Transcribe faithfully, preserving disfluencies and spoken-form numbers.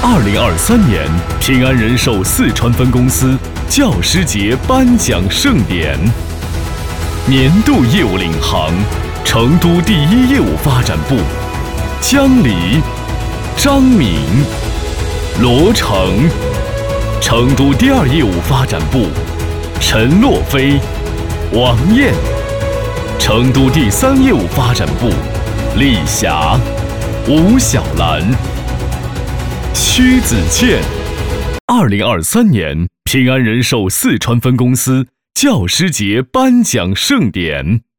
二零二三年平安人寿四川分公司教师节颁奖盛典，年度业务领航，成都第一业务发展部江离、张敏、罗成；成都第二业务发展部陈洛飞、王艳；成都第三业务发展部李霞、吴小兰。屈子健。二零二三年平安人寿四川分公司教师节颁奖盛典。